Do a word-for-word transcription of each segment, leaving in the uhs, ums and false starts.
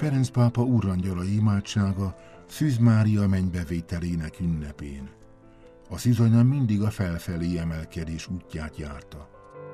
Ferenc pápa úrangyala imádsága Szűz Mária mennybevételének ünnepén. A szűzanya mindig a felfelé emelkedés útját járta.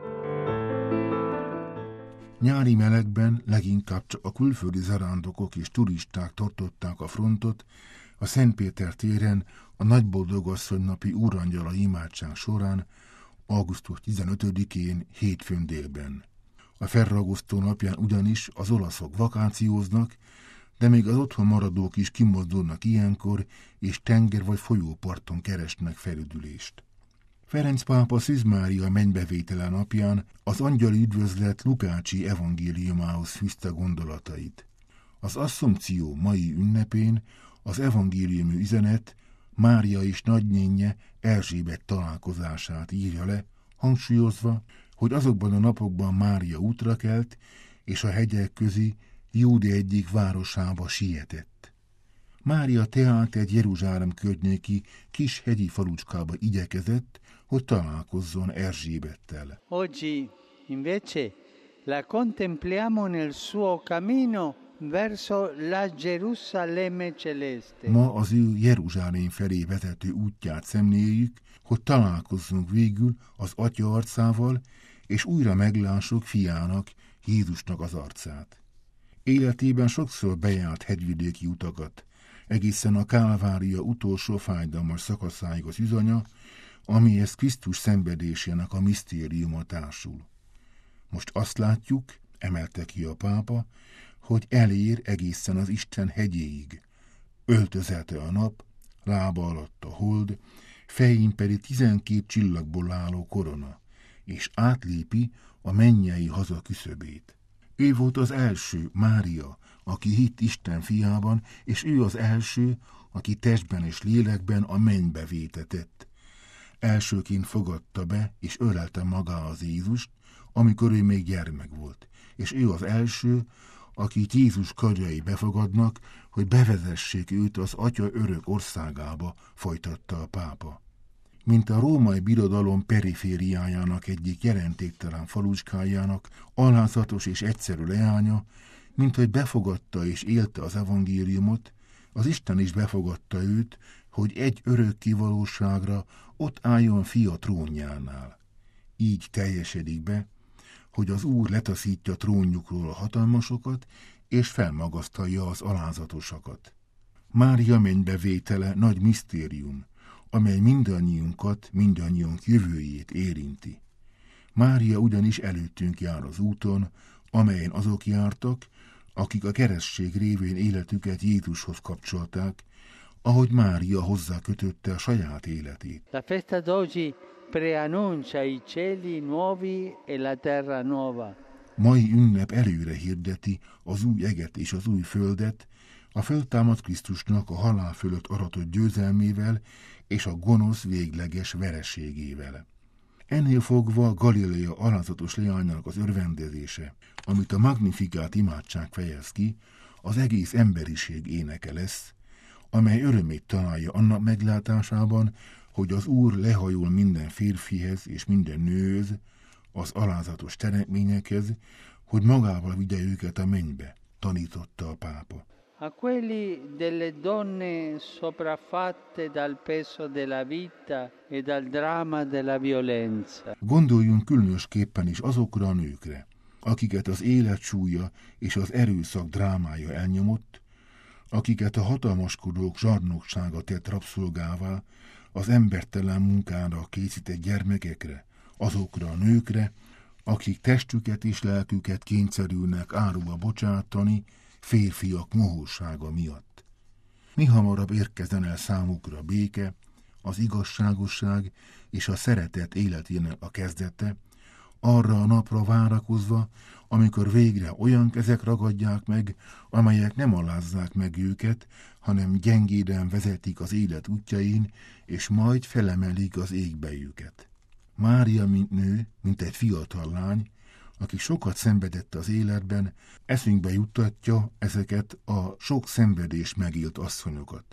Nyári melegben leginkább csak a külföldi zarándokok és turisták tartották a frontot a Szent Péter téren a Nagyboldogasszony napi úrangyala imádság során augusztus tizenötödikén hétfőn délben. A Ferragosztó napján ugyanis az olaszok vakációznak, de még az otthon maradók is kimozdulnak ilyenkor, és tenger vagy folyóparton keresnek felüdülést. Ferenc pápa Szűz Mária mennybevétele napján az angyali üdvözlet Lukácsi evangéliumához fűzte gondolatait. Az Asszumpció mai ünnepén az evangéliumi üzenet Mária és nagynénje Erzsébet találkozását írja le, hangsúlyozva, hogy azokban a napokban Mária útra kelt, és a hegyek közi Júdea egyik városába sietett. Mária tehát egy Jeruzsálem környéki kis hegyi falucskába igyekezett, hogy találkozzon Erzsébettel. Oggi invece la contempliamo nel suo cammino verso la Gerusalemme celeste. Ma az ő Jeruzsálem felé vezető útját szemléljük, hogy találkozzunk végül az Atya arcával, és újra meglássuk fiának, Jézusnak az arcát. Életében sokszor bejárt hegyvidéki utakat, egészen a Kálvária utolsó fájdalmas szakaszáig az üzanya, amihez Krisztus szenvedésének a misztériuma társul. Most azt látjuk, emelte ki a pápa, hogy elér egészen az Isten hegyéig. Öltözete a nap, lába alatt a hold, fején pedig tizenkét csillagból álló korona, és átlépi a mennyei haza küszöbét. Ő volt az első, Mária, aki hitt Isten fiában, és ő az első, aki testben és lélekben a mennybe vétetett. Elsőként fogadta be, és ölelte magához Jézust, amikor ő még gyermek volt. És ő az első, akit Jézus karjai befogadnak, hogy bevezessék őt az Atya örök országába, folytatta a pápa. Mint a római birodalom perifériájának egyik jelentéktelen falucskájának alázatos és egyszerű leánya, mint hogy befogadta és élte az evangéliumot, az Isten is befogadta őt, hogy egy örökké valóságra ott álljon fia trónjánál. Így teljesedik be, hogy az Úr letaszítja trónjukról a hatalmasokat, és felmagasztalja az alázatosakat. Mária mennybevétele nagy misztérium, amely mindannyiunkat, mindannyiunk jövőjét érinti. Mária ugyanis előttünk jár az úton, amelyen azok jártak, akik a keresztség révén életüket Jézushoz kapcsolták, ahogy Mária hozzá kötötte a saját életét. La festa d'oggi preannuncia i cieli nuovi e la terra nuova. Mai ünnep előre hirdeti az új eget és az új földet, a föltámadt Krisztusnak a halál fölött aratott győzelmével és a gonosz végleges vereségével. Ennél fogva Galilea alázatos leányának az örvendezése, amit a Magnificat imádság fejez ki, az egész emberiség éneke lesz, amely örömét találja annak meglátásában, hogy az Úr lehajol minden férfihez és minden nőhöz, az alázatos teremtményekhez, hogy magával vigye őket a mennybe, tanította a pápa. A quelli delle donne sopraffatte dal peso della vita e dal dramma della violenza. Gondoljunk különösképpen is azokra a nőkre, akiket az élet súlya és az erőszak drámája elnyomott, akiket a hatalmaskodók zsarnoksága tett rabszolgává, az embertelen munkára készített gyermekekre, azokra a nőkre, akik testüket és lelküket kényszerülnek áruba bocsátani, férfiak mohósága miatt. Mi hamarabb érkezzen el számukra béke, az igazságosság és a szeretet életének a kezdete, arra a napra várakozva, amikor végre olyan kezek ragadják meg, amelyek nem alázzák meg őket, hanem gyengéden vezetik az élet útjain, és majd felemelik az égbe őket. Mária, mint nő, mint egy fiatal lány, aki sokat szenvedett az életben, eszünkbe juttatja ezeket a sok szenvedés megélt asszonyokat.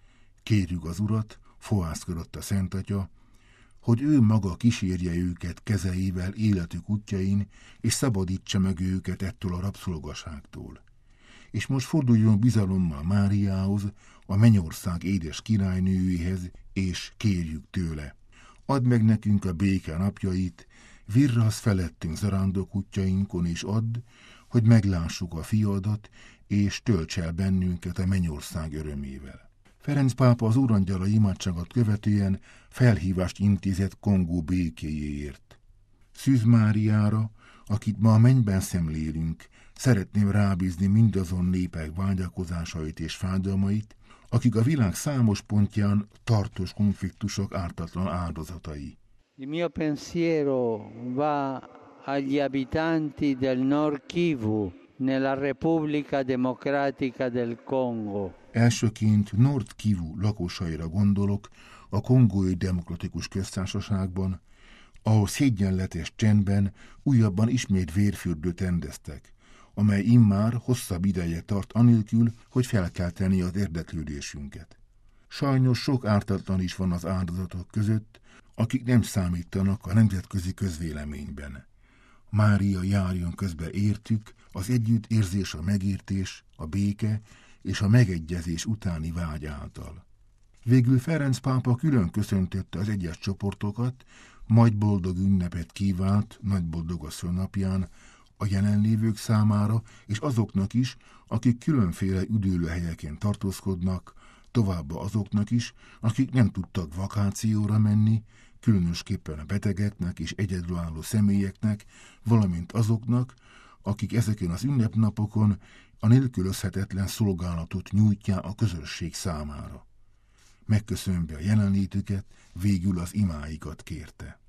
Kérjük az Urat, fohászkodott a Szent Atya, hogy ő maga kísérje őket kezeivel életük útjain, és szabadítsa meg őket ettől a rabszolgaságtól. és most forduljon bizalommal Máriához, a mennyország édes királynőjéhez, és kérjük tőle. Add meg nekünk a béke napjait, virrasz felettünk zarándok útjainkon, és add, hogy meglássuk a fiadat, és tölts el bennünket a mennyország örömével. Ferenc pápa az úrangyala imádságot követően felhívást intézett Kongó békéjéért. Szűz Máriára, akit ma a mennyben szemlélünk, szeretném rábízni mindazon népek vágyakozásait és fájdalmait, akik a világ számos pontján tartós konfliktusok ártatlan áldozatai. Il mio pensiero va agli abitanti del Nord Kivu, nella Repubblica Democratica del Congo. Elsőként Nord Kivu lakosaira gondolok a Kongói Demokratikus Köztársaságban, ahol szégyenletes csendben újabban ismét vérfürdőt rendeztek, amely immár hosszabb ideje tart anélkül, hogy felkelteni az érdeklődésünket. Sajnos sok ártatlan is van az áldozatok között, akik nem számítanak a nemzetközi közvéleményben. Mária járjon közbe értük, az együttérzés, a megértés, a béke és a megegyezés utáni vágy által. Végül Ferenc pápa külön köszöntötte az egyes csoportokat, majd boldog ünnepet kívánt nagy boldogasszony napján a jelenlévők számára, és azoknak is, akik különféle üdülőhelyeken tartózkodnak, továbbá azoknak is, akik nem tudtak vakációra menni, különösképpen a betegeknek és egyedülálló személyeknek, valamint azoknak, akik ezeken az ünnepnapokon a nélkülözhetetlen szolgálatot nyújtják a közösség számára. Megköszönve a jelenlétüket, végül az imáikat kérte.